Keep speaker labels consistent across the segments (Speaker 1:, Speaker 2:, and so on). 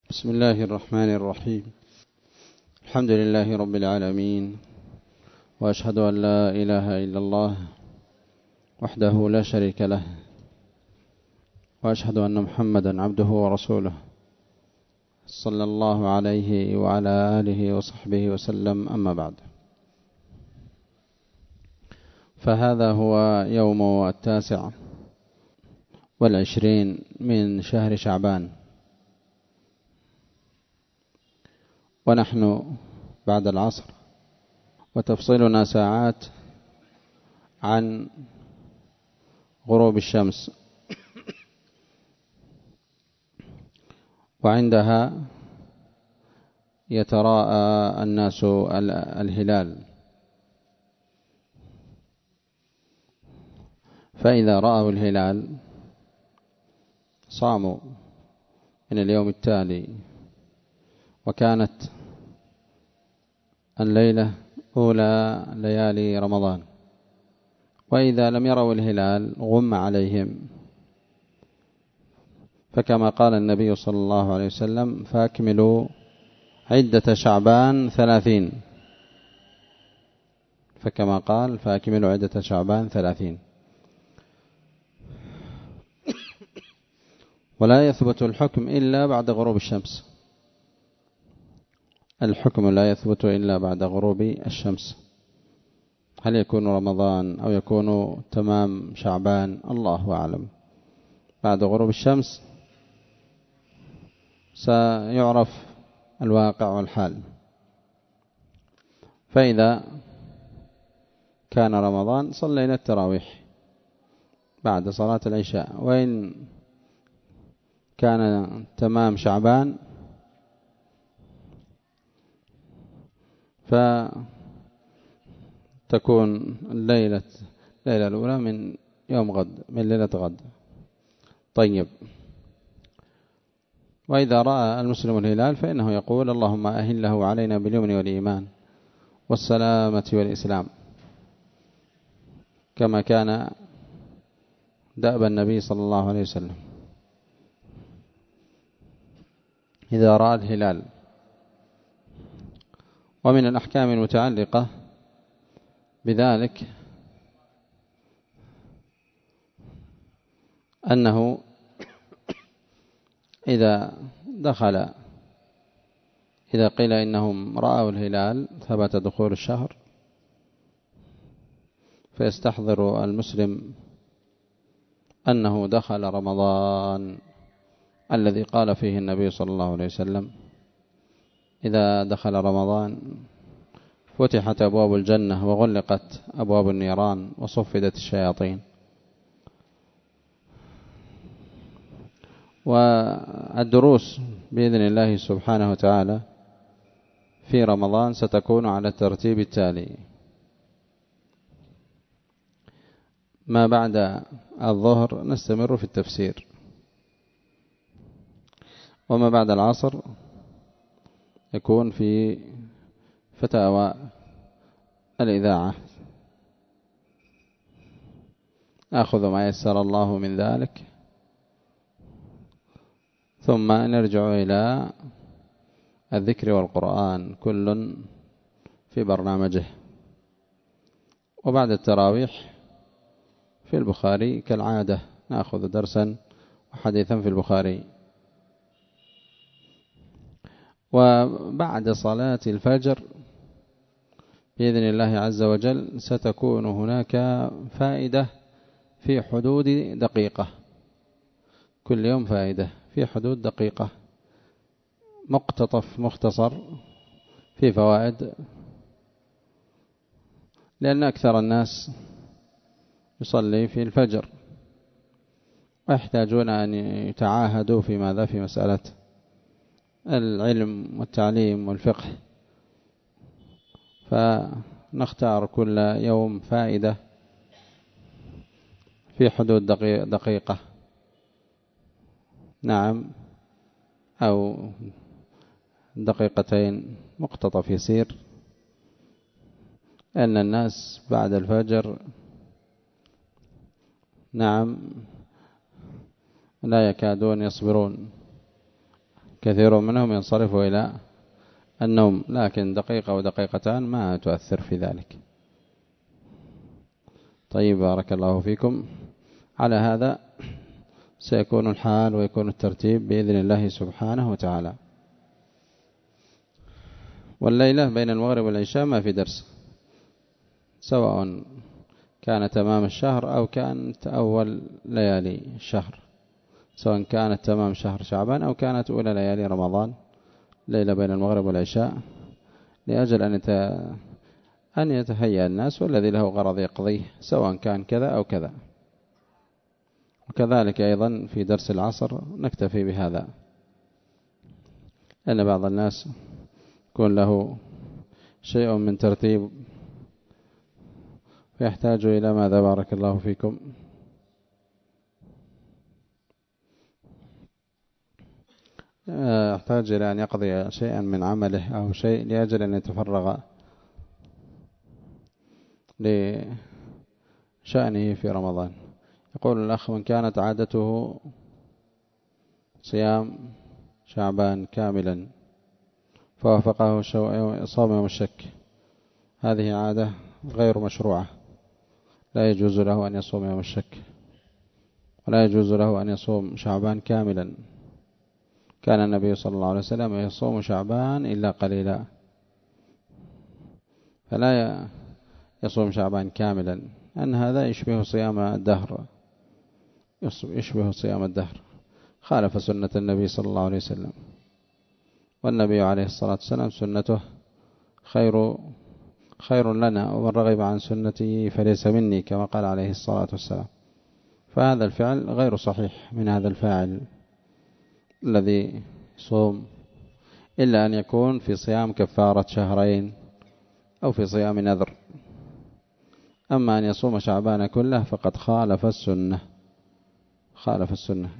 Speaker 1: بسم الله الرحمن الرحيم. الحمد لله رب العالمين، وأشهد أن لا إله إلا الله وحده لا شريك له، وأشهد أن محمدا عبده ورسوله صلى الله عليه وعلى آله وصحبه وسلم. أما بعد، فهذا هو يوم 29 من شهر شعبان، ونحن بعد العصر، وتفصيلنا ساعات عن غروب الشمس، وعندها يتراءى الناس الهلال، فإذا رأوا الهلال صاموا من اليوم التالي، وكانت الليلة أولى ليالي رمضان. وإذا لم يروا الهلال غم عليهم، فكما قال النبي صلى الله عليه وسلم: فأكملوا عدة شعبان 30. فكما قال: فأكملوا عدة شعبان 30. ولا يثبت الحكم إلا بعد غروب الشمس. الحكم لا يثبت إلا بعد غروب الشمس. هل يكون رمضان أو يكون تمام شعبان؟ الله أعلم. بعد غروب الشمس سيعرف الواقع والحال. فإذا كان رمضان صلينا التراويح بعد صلاة العشاء، وإن كان تمام شعبان فتكون الليلة الأولى من يوم غد، من ليلة غد. طيب، وإذا رأى المسلم الهلال فإنه يقول: اللهم أهله علينا باليمن والإيمان والسلامة والإسلام، كما كان دأب النبي صلى الله عليه وسلم إذا رأى الهلال. ومن الأحكام المتعلقة بذلك أنه إذا قيل إنهم رأوا الهلال ثبت دخول الشهر، فيستحضر المسلم أنه دخل رمضان الذي قال فيه النبي صلى الله عليه وسلم: إذا دخل رمضان فتحت أبواب الجنة وغلقت أبواب النيران وصفدت الشياطين. والدروس بإذن الله سبحانه وتعالى في رمضان ستكون على الترتيب التالي: ما بعد الظهر نستمر في التفسير، وما بعد العصر يكون في فتاوى الإذاعة، نأخذ ما يسر الله من ذلك، ثم نرجع إلى الذكر والقرآن، كل في برنامجه. وبعد التراويح في البخاري كالعادة نأخذ درسا وحديثا في البخاري. وبعد صلاة الفجر بإذن الله عز وجل ستكون هناك فائدة في حدود دقيقة، كل يوم فائدة في حدود دقيقة، مقتطف مختصر في فوائد، لأن أكثر الناس يصلي في الفجر ويحتاجون أن يتعاهدوا في ماذا؟ في مسألة العلم والتعليم والفقه. فنختار كل يوم فائدة في حدود دقيقة، نعم، أو دقيقتين، مقتطف يسير، أن الناس بعد الفجر نعم لا يكادون يصبرون كثير منهم ينصرف إلى النوم، لكن دقيقة أو دقيقتان ما تؤثر في ذلك. طيب بارك الله فيكم. على هذا سيكون الحال ويكون الترتيب بإذن الله سبحانه وتعالى. والليلة بين المغرب والعشاء ما في درس، سواء كان تمام الشهر أو كانت أول ليالي الشهر، سواء كانت تمام شهر شعبان أو كانت أولى ليالي رمضان، ليلة بين المغرب والعشاء، لأجل أن يتهيأ الناس والذي له غرض يقضيه، سواء كان كذا أو كذا. وكذلك أيضا في درس العصر نكتفي بهذا، لأن بعض الناس يكون له شيء من ترتيب فيحتاج إلى ماذا بارك الله فيكم؟ يحتاج إلى أن يقضي شيئا من عمله أو شيء لأجل أن يتفرغ لشأنه في رمضان. يقول الأخ: من كانت عادته صيام شعبان كاملا فوافقه صوم يوم الشك، هذه عادة غير مشروعة، لا يجوز له أن يصوم يوم الشك، ولا يجوز له أن يصوم شعبان كاملا. كان النبي صلى الله عليه وسلم يصوم شعبان إلا قليلا، فلا يصوم شعبان كاملا، أن هذا يشبه صيام الدهر، يشبه صيام الدهر، خالف سنة النبي صلى الله عليه وسلم. والنبي عليه الصلاة والسلام سنته خير لنا، ومن رغب عن سنتي فليس مني، كما قال عليه الصلاة والسلام. فهذا الفعل غير صحيح من هذا الفاعل الذي يصوم، إلا أن يكون في صيام كفارة شهرين أو في صيام نذر. أما أن يصوم شعبان كله فقد خالف السنة،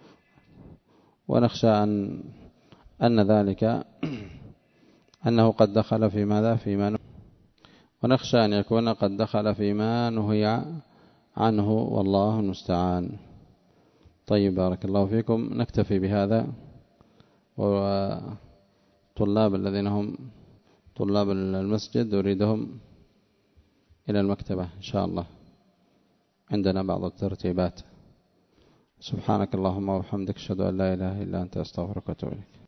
Speaker 1: ونخشى أن ذلك أنه قد دخل في ماذا ونخشى أن يكون قد دخل فيما نهي عنه، والله المستعان. طيب بارك الله فيكم، نكتفي بهذا. وطلاب الذين هم طلاب المسجد أريدهم إلى المكتبة إن شاء الله، عندنا بعض الترتيبات. سبحانك اللهم وبحمدك، أشهد أن لا إله إلا أنت، أستغفرك وأتوب إليك.